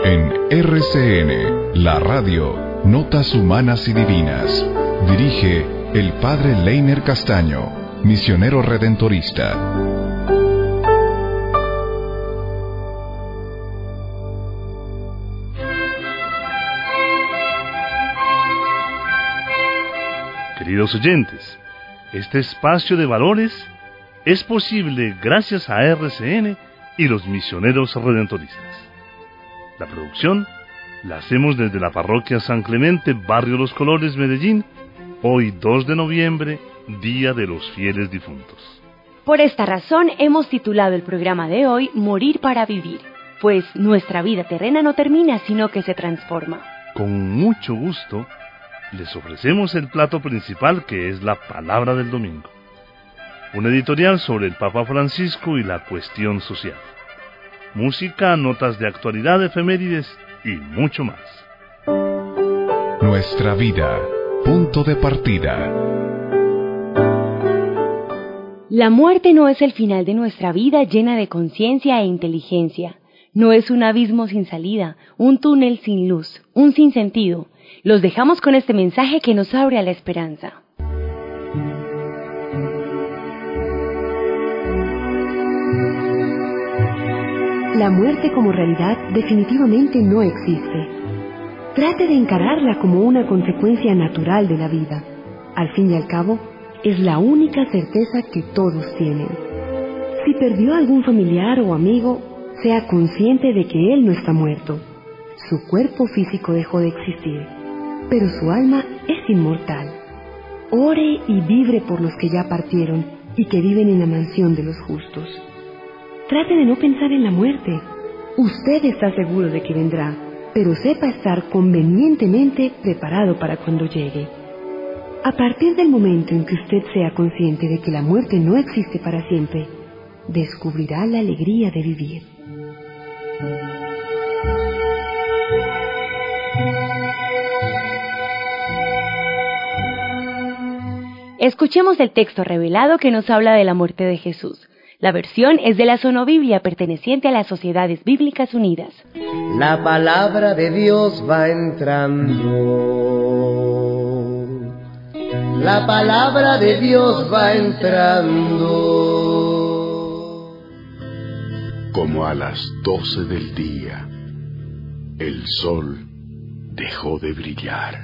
En RCN, la radio, Notas Humanas y Divinas. Dirige el Padre Leiner Castaño, misionero redentorista. Queridos oyentes, este espacio de valores es posible gracias a RCN y los misioneros redentoristas. La producción la hacemos desde la parroquia San Clemente, barrio Los Colores, Medellín, hoy 2 de noviembre, Día de los Fieles Difuntos. Por esta razón hemos titulado el programa de hoy Morir para Vivir, pues nuestra vida terrena no termina, sino que se transforma. Con mucho gusto, les ofrecemos el plato principal, que es la Palabra del Domingo, un editorial sobre el Papa Francisco y la cuestión social, música, notas de actualidad, efemérides y mucho más. Nuestra vida, punto de partida. La muerte no es el final de nuestra vida llena de conciencia e inteligencia. No es un abismo sin salida, un túnel sin luz, un sinsentido. Los dejamos con este mensaje que nos abre a la esperanza. La muerte como realidad definitivamente no existe. Trate de encararla como una consecuencia natural de la vida. Al fin y al cabo, es la única certeza que todos tienen. Si perdió a algún familiar o amigo, sea consciente de que él no está muerto. Su cuerpo físico dejó de existir, pero su alma es inmortal. Ore y vibre por los que ya partieron y que viven en la mansión de los justos. Trate de no pensar en la muerte. Usted está seguro de que vendrá, pero sepa estar convenientemente preparado para cuando llegue. A partir del momento en que usted sea consciente de que la muerte no existe para siempre, descubrirá la alegría de vivir. Escuchemos el texto revelado que nos habla de la muerte de Jesús. La versión es de la Sonobiblia, perteneciente a las Sociedades Bíblicas Unidas. La palabra de Dios va entrando. La palabra de Dios va entrando. Como a las 12 del día, el sol dejó de brillar.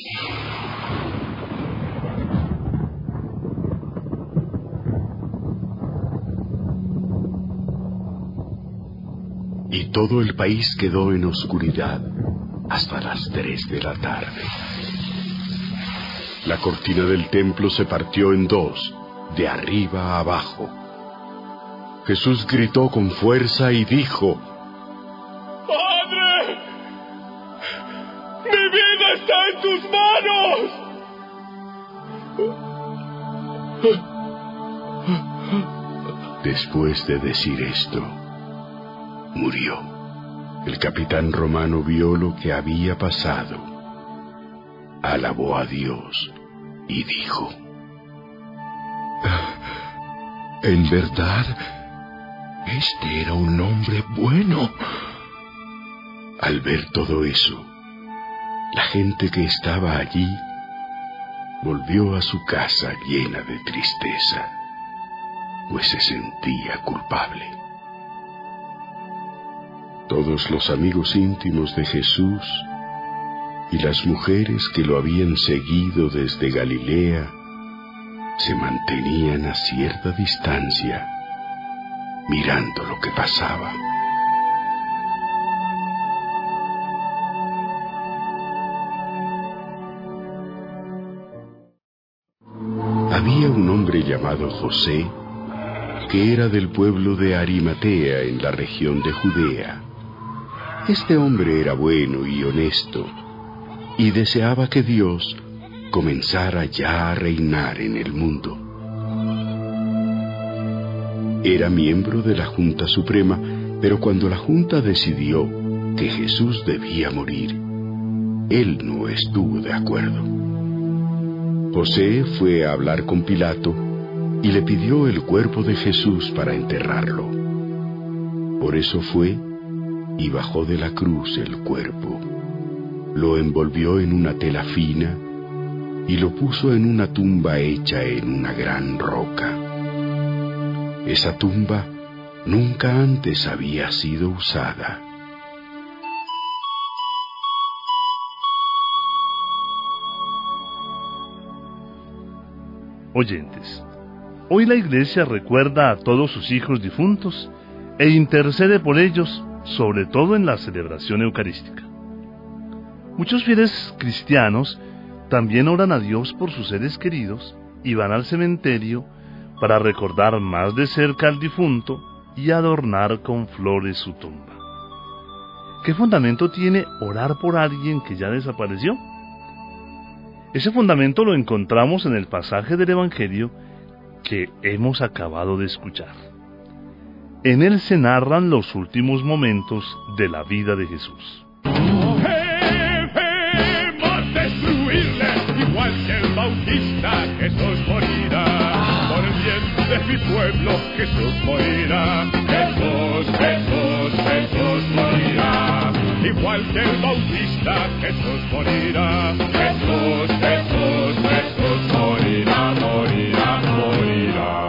Y todo el país quedó en oscuridad hasta las 3 de la tarde. La cortina del templo se partió en dos, de arriba a abajo. Jesús gritó con fuerza y dijo: ¡Padre! ¡Mi vida está en tus manos! Después de decir esto, murió. El capitán romano vio lo que había pasado, alabó a Dios y dijo: en verdad, este era un hombre bueno. Al ver todo eso, la gente que estaba allí volvió a su casa llena de tristeza, pues se sentía culpable. Todos los amigos íntimos de Jesús y las mujeres que lo habían seguido desde Galilea se mantenían a cierta distancia, mirando lo que pasaba. Había un hombre llamado José, que era del pueblo de Arimatea en la región de Judea. Este hombre era bueno y honesto, y deseaba que Dios comenzara ya a reinar en el mundo. Era miembro de la Junta Suprema, pero cuando la Junta decidió que Jesús debía morir, él no estuvo de acuerdo. José fue a hablar con Pilato y le pidió el cuerpo de Jesús para enterrarlo. Por eso fue y bajó de la cruz el cuerpo. Lo envolvió en una tela fina y lo puso en una tumba hecha en una gran roca. Esa tumba nunca antes había sido usada. Oyentes, hoy la Iglesia recuerda a todos sus hijos difuntos e intercede por ellos, sobre todo en la celebración eucarística. Muchos fieles cristianos también oran a Dios por sus seres queridos y van al cementerio para recordar más de cerca al difunto y adornar con flores su tumba. ¿Qué fundamento tiene orar por alguien que ya desapareció? Ese fundamento lo encontramos en el pasaje del Evangelio que hemos acabado de escuchar. En él se narran los últimos momentos de la vida de Jesús. Debemos destruirle, igual que el Bautista, Jesús morirá. Por el bien de mi pueblo, Jesús morirá. Jesús, Jesús, Jesús morirá. Igual que el Bautista, Jesús morirá. Jesús, Jesús, Jesús morirá, morirá, morirá.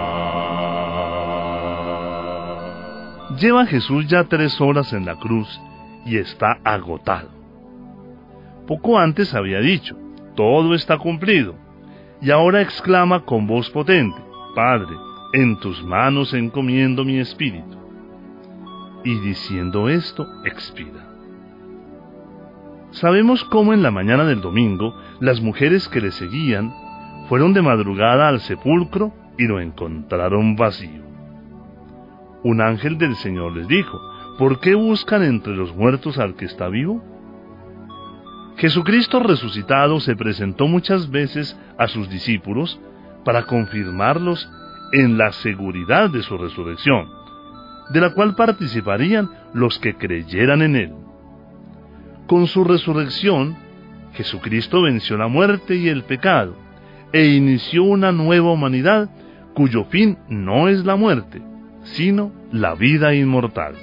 Lleva Jesús ya 3 horas en la cruz y está agotado. Poco antes había dicho, todo está cumplido, y ahora exclama con voz potente, Padre, en tus manos encomiendo mi espíritu. Y diciendo esto, expira. Sabemos cómo en la mañana del domingo, las mujeres que le seguían fueron de madrugada al sepulcro y lo encontraron vacío. Un ángel del Señor les dijo, ¿por qué buscan entre los muertos al que está vivo? Jesucristo resucitado se presentó muchas veces a sus discípulos para confirmarlos en la seguridad de su resurrección, de la cual participarían los que creyeran en él. Con su resurrección, Jesucristo venció la muerte y el pecado, e inició una nueva humanidad cuyo fin no es la muerte, sino la vida inmortal.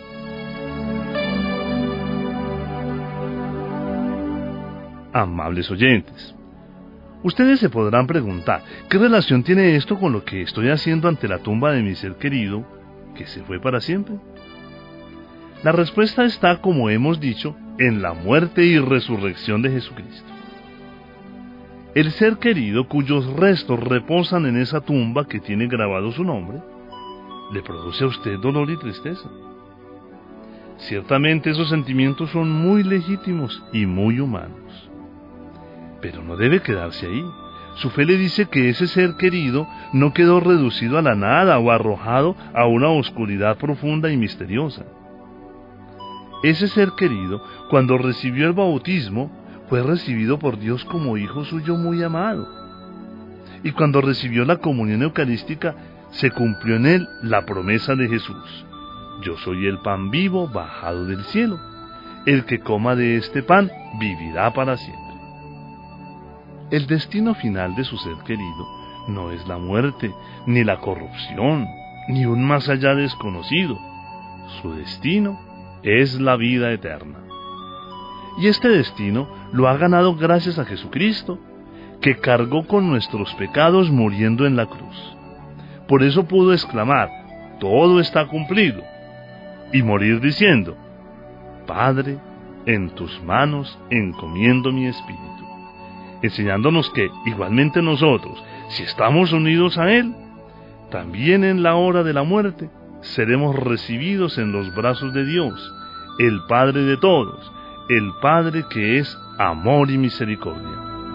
Amables oyentes, ustedes se podrán preguntar, ¿qué relación tiene esto con lo que estoy haciendo ante la tumba de mi ser querido, que se fue para siempre? La respuesta está, como hemos dicho, en la muerte y resurrección de Jesucristo. El ser querido cuyos restos reposan en esa tumba que tiene grabado su nombre, le produce a usted dolor y tristeza. Ciertamente esos sentimientos son muy legítimos y muy humanos. Pero no debe quedarse ahí. Su fe le dice que ese ser querido no quedó reducido a la nada o arrojado a una oscuridad profunda y misteriosa. Ese ser querido, cuando recibió el bautismo, fue recibido por Dios como hijo suyo muy amado. Y cuando recibió la comunión eucarística, se cumplió en él la promesa de Jesús. Yo soy el pan vivo bajado del cielo. El que coma de este pan vivirá para siempre. El destino final de su ser querido no es la muerte, ni la corrupción, ni un más allá desconocido. Su destino es la vida eterna. Y este destino lo ha ganado gracias a Jesucristo, que cargó con nuestros pecados muriendo en la cruz. Por eso pudo exclamar, todo está cumplido, y morir diciendo, Padre, en tus manos encomiendo mi espíritu, enseñándonos que, igualmente nosotros, si estamos unidos a Él, también en la hora de la muerte, seremos recibidos en los brazos de Dios, el Padre de todos, el Padre que es amor y misericordia.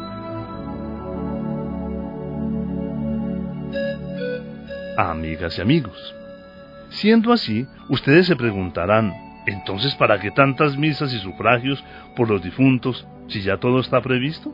Amigas y amigos, siendo así, ustedes se preguntarán, entonces, ¿para qué tantas misas y sufragios por los difuntos si ya todo está previsto?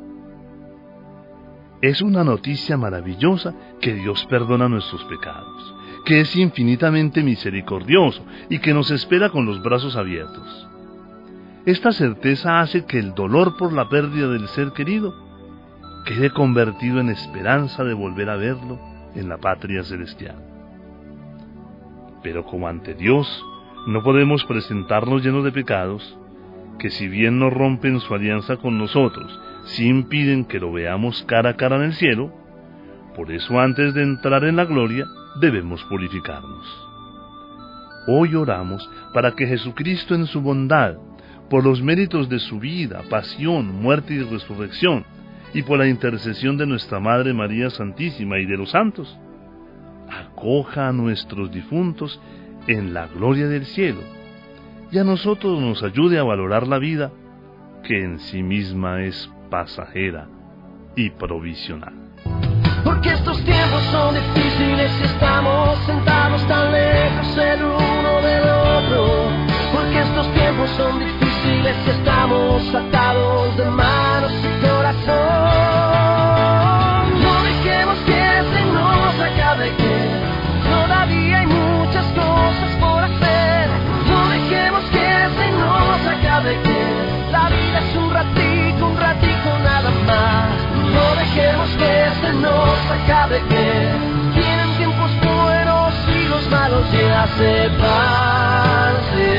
Es una noticia maravillosa que Dios perdona nuestros pecados, que es infinitamente misericordioso y que nos espera con los brazos abiertos. Esta certeza hace que el dolor por la pérdida del ser querido quede convertido en esperanza de volver a verlo en la patria celestial. Pero como ante Dios No podemos presentarnos llenos de pecados, que si bien no rompen su alianza con nosotros, sí impiden que lo veamos cara a cara en el cielo. Por eso antes de entrar en la gloria, debemos purificarnos. Hoy oramos para que Jesucristo en su bondad, por los méritos de su vida, pasión, muerte y resurrección, y por la intercesión de nuestra Madre María Santísima y de los santos, acoja a nuestros difuntos en la gloria del cielo, y a nosotros nos ayude a valorar la vida, que en sí misma es pasajera y provisional. Porque estos tiempos son difíciles y estamos sentados tan lejos el uno del otro. Porque estos tiempos son difíciles y estamos atados de manos y corazón. No dejemos que se nos acabe, que todavía hay muchas cosas por hacer. No dejemos que se nos acabe, que la vida es un ratico nada más. No dejemos que se nos acabe, que vienen tiempos buenos y los malos ya se van.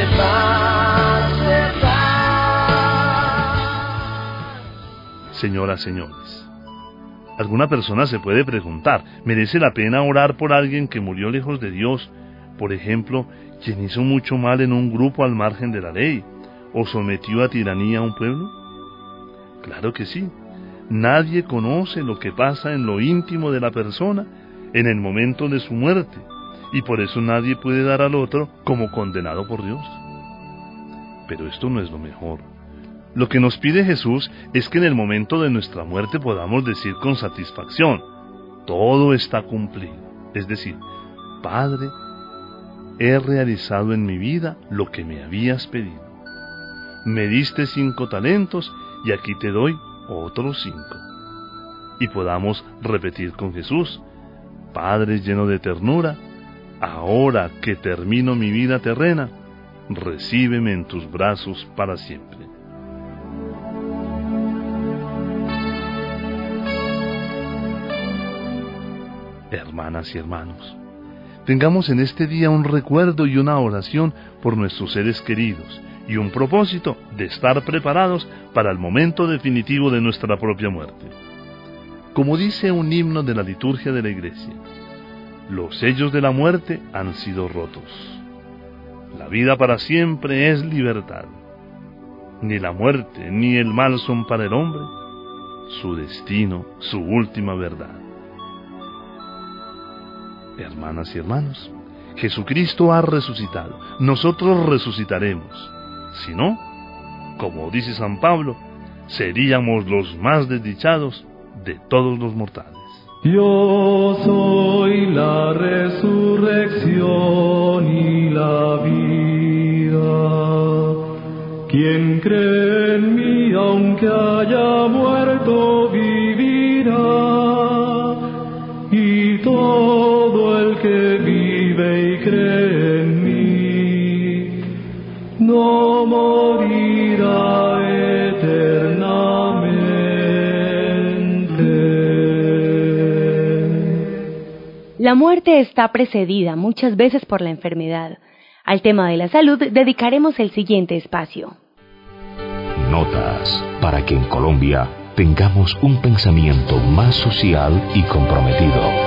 Señoras, señores, alguna persona se puede preguntar, ¿merece la pena orar por alguien que murió lejos de Dios? Por ejemplo, quien hizo mucho mal en un grupo al margen de la ley, o sometió a tiranía a un pueblo. Claro que sí. Nadie conoce lo que pasa en lo íntimo de la persona en el momento de su muerte, y por eso nadie puede dar al otro como condenado por Dios. Pero esto no es lo mejor. Lo que nos pide Jesús es que en el momento de nuestra muerte podamos decir con satisfacción: todo está cumplido. Es decir, Padre, he realizado en mi vida lo que me habías pedido. Me diste 5 talentos y aquí te doy otros 5. Y podamos repetir con Jesús: Padre lleno de ternura, ahora que termino mi vida terrena, recíbeme en tus brazos para siempre. Hermanas y hermanos, tengamos en este día un recuerdo y una oración por nuestros seres queridos, y un propósito de estar preparados para el momento definitivo de nuestra propia muerte. Como dice un himno de la liturgia de la Iglesia, los sellos de la muerte han sido rotos. La vida para siempre es libertad. Ni la muerte ni el mal son para el hombre su destino, su última verdad. Hermanas y hermanos, Jesucristo ha resucitado. Nosotros resucitaremos. Si no, como dice San Pablo, seríamos los más desdichados de todos los mortales. Yo soy la resurrección y la vida. Quien cree en mí, aunque haya muerto, vivirá. Y todo el que vive y cree en mí no morirá eternamente. La muerte está precedida muchas veces por la enfermedad. Al tema de la salud dedicaremos el siguiente espacio. Notas para que en Colombia tengamos un pensamiento más social y comprometido.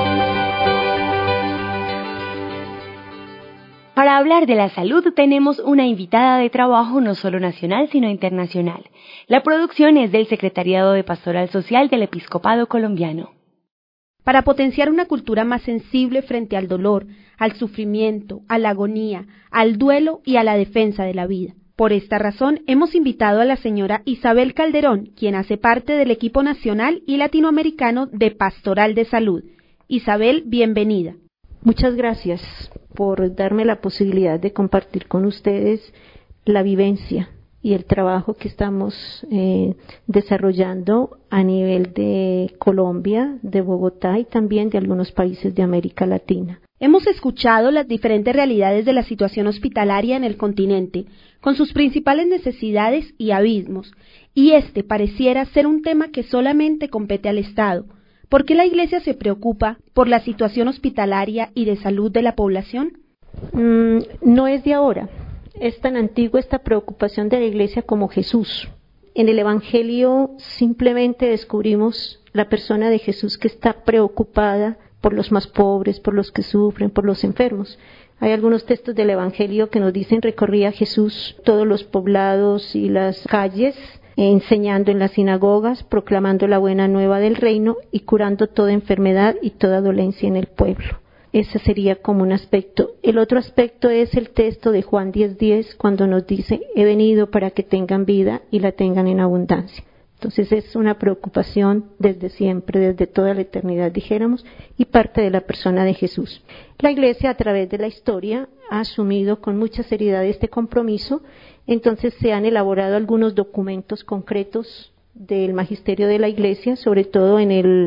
Para hablar de la salud tenemos una invitada de trabajo no solo nacional sino internacional. La producción es del Secretariado de Pastoral Social del Episcopado Colombiano. Para potenciar una cultura más sensible frente al dolor, al sufrimiento, a la agonía, al duelo y a la defensa de la vida. Por esta razón, hemos invitado a la señora Isabel Calderón, quien hace parte del equipo nacional y latinoamericano de Pastoral de Salud. Isabel, bienvenida. Muchas gracias por darme la posibilidad de compartir con ustedes la vivencia y el trabajo que estamos desarrollando a nivel de Colombia, de Bogotá y también de algunos países de América Latina. Hemos escuchado las diferentes realidades de la situación hospitalaria en el continente, con sus principales necesidades y abismos, y este pareciera ser un tema que solamente compete al Estado. ¿Por qué la Iglesia se preocupa por la situación hospitalaria y de salud de la población? No es de ahora. es tan antigua esta preocupación de la Iglesia como Jesús. En el Evangelio simplemente descubrimos la persona de Jesús que está preocupada por los más pobres, por los que sufren, por los enfermos. Hay algunos textos del Evangelio que nos dicen: recorría Jesús todos los poblados y las calles, enseñando en las sinagogas, proclamando la buena nueva del reino y curando toda enfermedad y toda dolencia en el pueblo. Ese sería como un aspecto. El otro aspecto es el texto de Juan 10:10, cuando nos dice: he venido para que tengan vida y la tengan en abundancia. Entonces es una preocupación desde siempre, desde toda la eternidad, dijéramos, y parte de la persona de Jesús. La Iglesia, a través de la historia, ha asumido con mucha seriedad este compromiso. Entonces se han elaborado algunos documentos concretos del magisterio de la Iglesia, sobre todo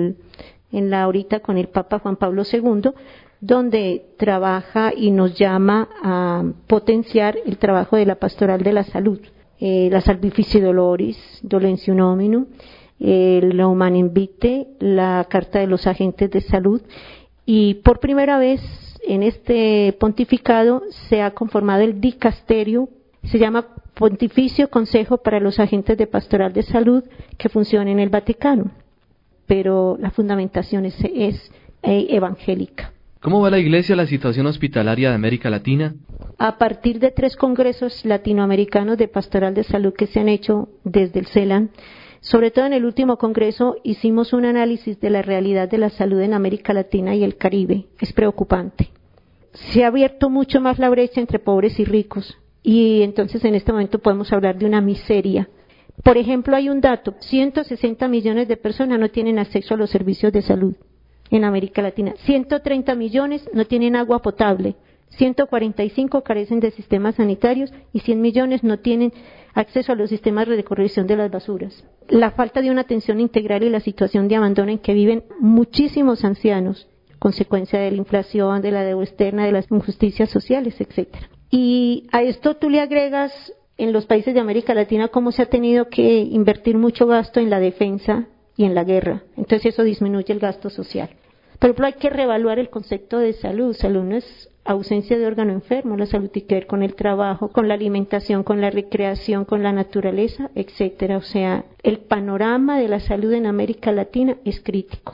ahorita con el Papa Juan Pablo II, donde trabaja y nos llama a potenciar el trabajo de la pastoral de la salud. La Salvifici Doloris, Dolentium Hominum, la Humanum Vitae, la Carta de los Agentes de Salud, y por primera vez en este pontificado se ha conformado el dicasterio, se llama Pontificio Consejo para los Agentes de Pastoral de Salud, que funciona en el Vaticano, pero la fundamentación es evangélica. ¿Cómo va la Iglesia la situación hospitalaria de América Latina? A partir de 3 congresos latinoamericanos de pastoral de salud que se han hecho desde el CELAN, sobre todo en el último congreso hicimos un análisis de la realidad de la salud en América Latina y el Caribe. Es preocupante. Se ha abierto mucho más la brecha entre pobres y ricos, y entonces en este momento podemos hablar de una miseria. Por ejemplo, hay un dato: 160 millones de personas no tienen acceso a los servicios de salud en América Latina. 130 millones no tienen agua potable, 145 carecen de sistemas sanitarios y 100 millones no tienen acceso a los sistemas de recolección de las basuras. La falta de una atención integral y la situación de abandono en que viven muchísimos ancianos, consecuencia de la inflación, de la deuda externa, de las injusticias sociales, etcétera. Y a esto tú le agregas, en los países de América Latina, cómo se ha tenido que invertir mucho gasto en la defensa y en la guerra. Entonces eso disminuye el gasto social. Por ejemplo, hay que reevaluar el concepto de salud. Salud no es ausencia de órgano enfermo. La salud tiene que ver con el trabajo, con la alimentación, con la recreación, con la naturaleza, etcétera. O sea, el panorama de la salud en América Latina es crítico.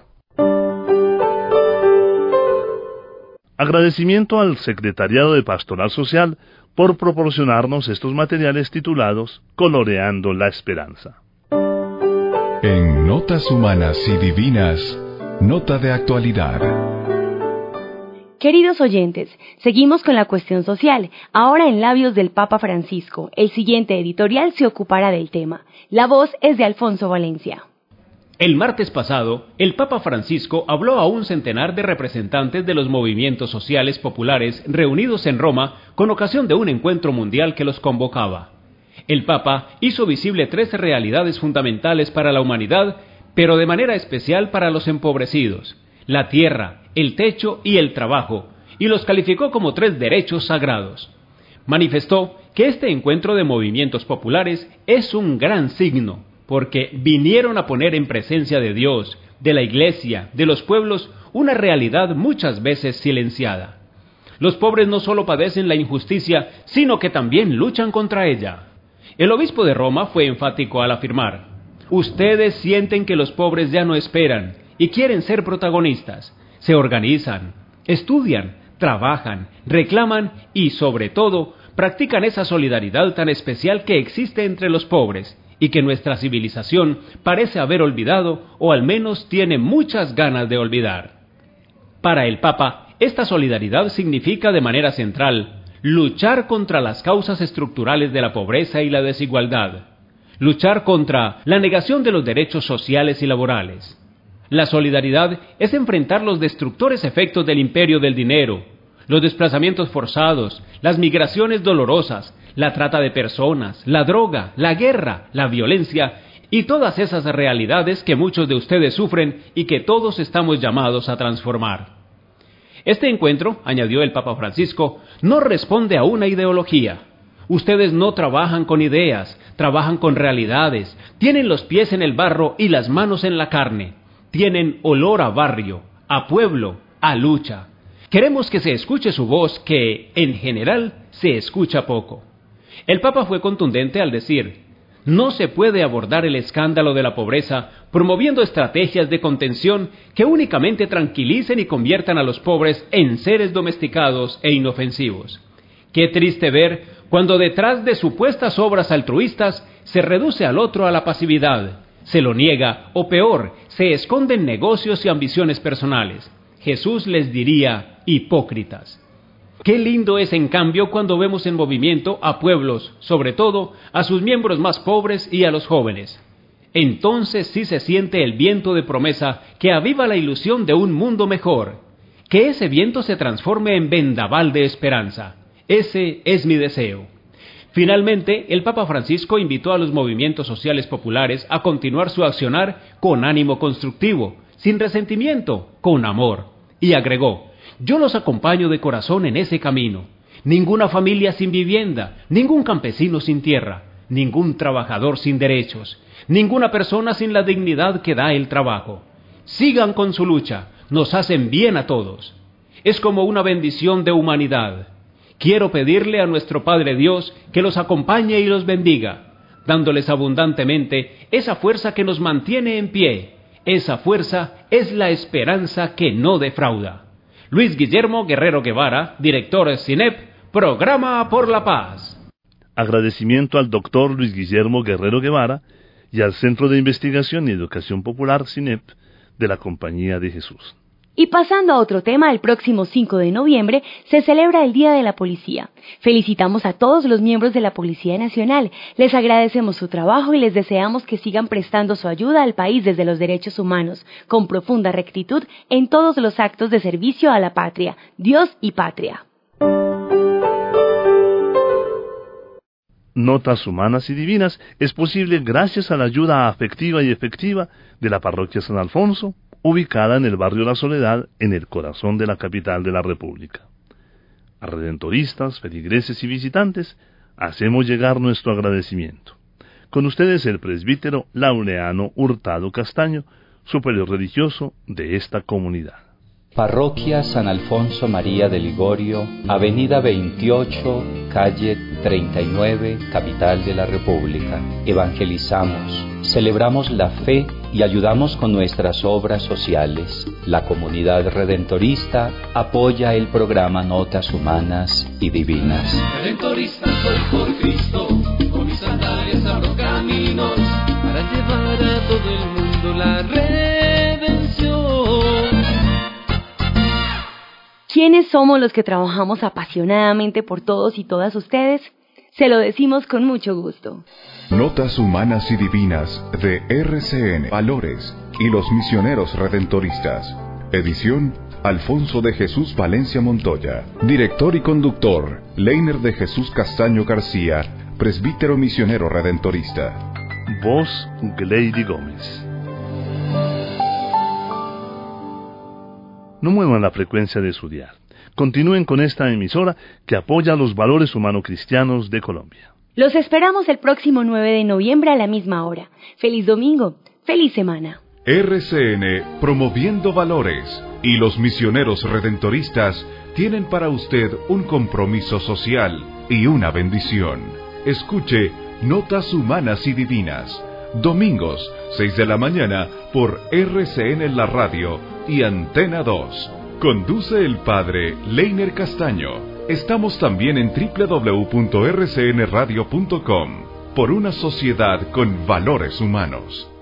Agradecimiento al Secretariado de Pastoral Social por proporcionarnos estos materiales titulados Coloreando la Esperanza. En Notas Humanas y Divinas, nota de actualidad. Queridos oyentes, seguimos con la cuestión social, ahora en labios del Papa Francisco. El siguiente editorial se ocupará del tema. La voz es de Alfonso Valencia. El martes pasado, el Papa Francisco habló a un centenar de representantes de los movimientos sociales populares reunidos en Roma con ocasión de un encuentro mundial que los convocaba. El Papa hizo visible 13 realidades fundamentales para la humanidad, pero de manera especial para los empobrecidos: la tierra, el techo y el trabajo, y los calificó como 3 derechos sagrados. Manifestó que este encuentro de movimientos populares es un gran signo, porque vinieron a poner en presencia de Dios, de la Iglesia, de los pueblos, una realidad muchas veces silenciada. Los pobres no solo padecen la injusticia, sino que también luchan contra ella. El obispo de Roma fue enfático al afirmar: ustedes sienten que los pobres ya no esperan y quieren ser protagonistas. Se organizan, estudian, trabajan, reclaman y, sobre todo, practican esa solidaridad tan especial que existe entre los pobres y que nuestra civilización parece haber olvidado, o al menos tiene muchas ganas de olvidar. Para el Papa, esta solidaridad significa de manera central luchar contra las causas estructurales de la pobreza y la desigualdad, luchar contra la negación de los derechos sociales y laborales. La solidaridad es enfrentar los destructores efectos del imperio del dinero, los desplazamientos forzados, las migraciones dolorosas, la trata de personas, la droga, la guerra, la violencia y todas esas realidades que muchos de ustedes sufren y que todos estamos llamados a transformar. Este encuentro, añadió el Papa Francisco, no responde a una ideología. Ustedes no trabajan con ideas, trabajan con realidades, tienen los pies en el barro y las manos en la carne, tienen olor a barrio, a pueblo, a lucha. Queremos que se escuche su voz que, en general, se escucha poco. El Papa fue contundente al decir: no se puede abordar el escándalo de la pobreza promoviendo estrategias de contención que únicamente tranquilicen y conviertan a los pobres en seres domesticados e inofensivos. Qué triste ver cuando detrás de supuestas obras altruistas se reduce al otro a la pasividad, se lo niega o peor, se esconden negocios y ambiciones personales. Jesús les diría: hipócritas. Qué lindo es, en cambio, cuando vemos en movimiento a pueblos, sobre todo a sus miembros más pobres y a los jóvenes. Entonces sí se siente el viento de promesa que aviva la ilusión de un mundo mejor. Que ese viento se transforme en vendaval de esperanza. Ese es mi deseo. Finalmente, el Papa Francisco invitó a los movimientos sociales populares a continuar su accionar con ánimo constructivo, sin resentimiento, con amor. Y agregó: yo los acompaño de corazón en ese camino. Ninguna familia sin vivienda, ningún campesino sin tierra, ningún trabajador sin derechos, ninguna persona sin la dignidad que da el trabajo. Sigan con su lucha, nos hacen bien a todos. Es como una bendición de humanidad. Quiero pedirle a nuestro Padre Dios que los acompañe y los bendiga, dándoles abundantemente esa fuerza que nos mantiene en pie. Esa fuerza es la esperanza que no defrauda. Luis Guillermo Guerrero Guevara, director CINEP, Programa por la Paz. Agradecimiento al doctor Luis Guillermo Guerrero Guevara y al Centro de Investigación y Educación Popular CINEP de la Compañía de Jesús. Y pasando a otro tema, el próximo 5 de noviembre se celebra el Día de la Policía. Felicitamos a todos los miembros de la Policía Nacional, les agradecemos su trabajo y les deseamos que sigan prestando su ayuda al país desde los derechos humanos, con profunda rectitud en todos los actos de servicio a la patria, Dios y patria. Notas Humanas y Divinas es posible gracias a la ayuda afectiva y efectiva de la Parroquia San Alfonso, ubicada en el barrio La Soledad, en el corazón de la capital de la República. A redentoristas, feligreses y visitantes, hacemos llegar nuestro agradecimiento. Con ustedes el presbítero Laureano Hurtado Castaño, superior religioso de esta comunidad. Parroquia San Alfonso María de Ligorio, Avenida 28, calle 39, capital de la República. Evangelizamos, celebramos la fe y ayudamos con nuestras obras sociales. La comunidad redentorista apoya el programa Notas Humanas y Divinas. Redentorista soy por Cristo, con mis sandalias abro caminos para llevar a todo el mundo la redención. ¿Quiénes somos los que trabajamos apasionadamente por todos y todas ustedes? Se lo decimos con mucho gusto. Notas Humanas y Divinas de RCN, Valores y los Misioneros Redentoristas. Edición Alfonso de Jesús Valencia Montoya. Director y conductor Leiner de Jesús Castaño García, presbítero misionero redentorista. Voz Glady Gómez. No muevan la frecuencia de su dial. Continúen con esta emisora que apoya los valores humano-cristianos de Colombia. Los esperamos el próximo 9 de noviembre a la misma hora. ¡Feliz domingo! ¡Feliz semana! RCN promoviendo valores y los misioneros redentoristas tienen para usted un compromiso social y una bendición. Escuche Notas Humanas y Divinas, domingos 6 de la mañana por RCN La Radio y Antena 2. Conduce el padre Leiner Castaño. Estamos también en www.rcnradio.com por una sociedad con valores humanos.